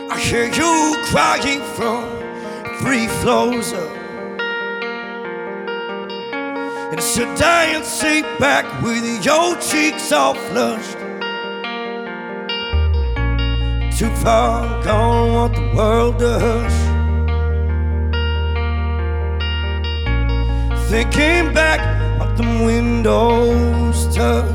I hear you crying from 3 floors up, and sit down and sit back with your cheeks all flushed. Too far gone, want the world to hush. Thinking back what them windows touch.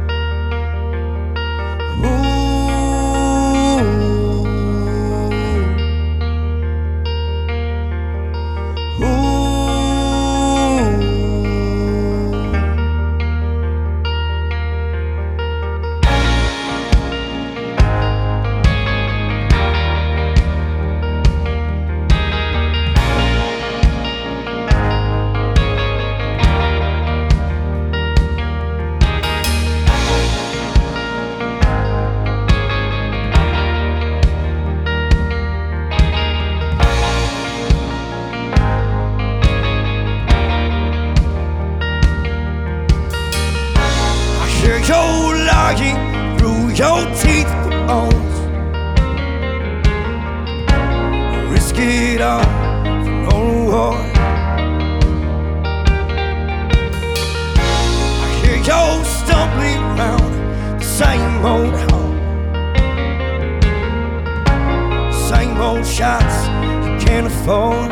You're lying through your teeth, the bones. Risk it all for no reward. I hear you stumbling round the same old home, same old shots you can't afford.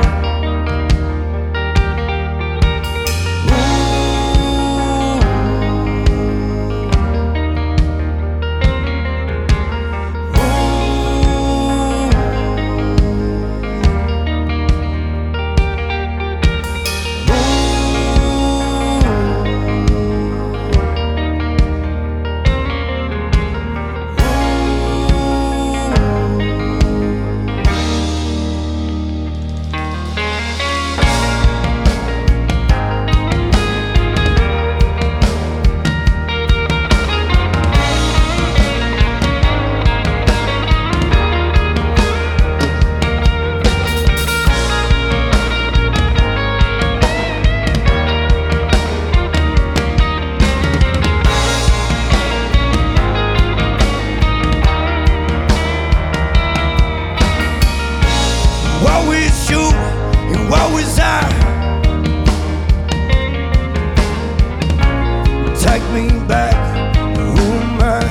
Woe is you and woe is I. Take me back, who am I?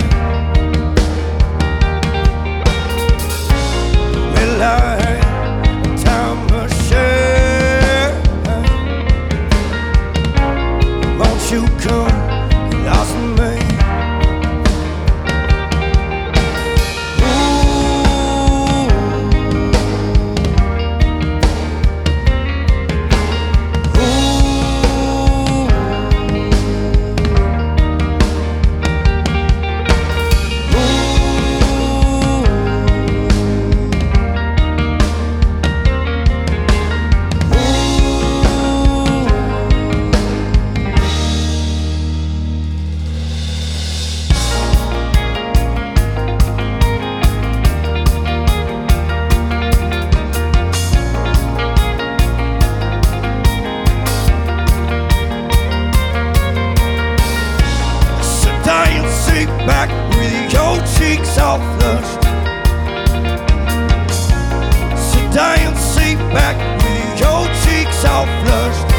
Well, I had time machine. Won't you come and lost me? Back with your cheeks all flushed. Sit down and sit back with your cheeks all flushed.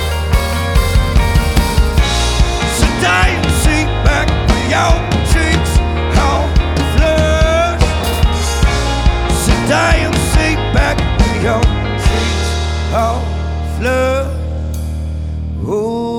Sit down and sit back with your cheeks all flushed. Sit down and sit back with your cheeks all flushed. Ooh.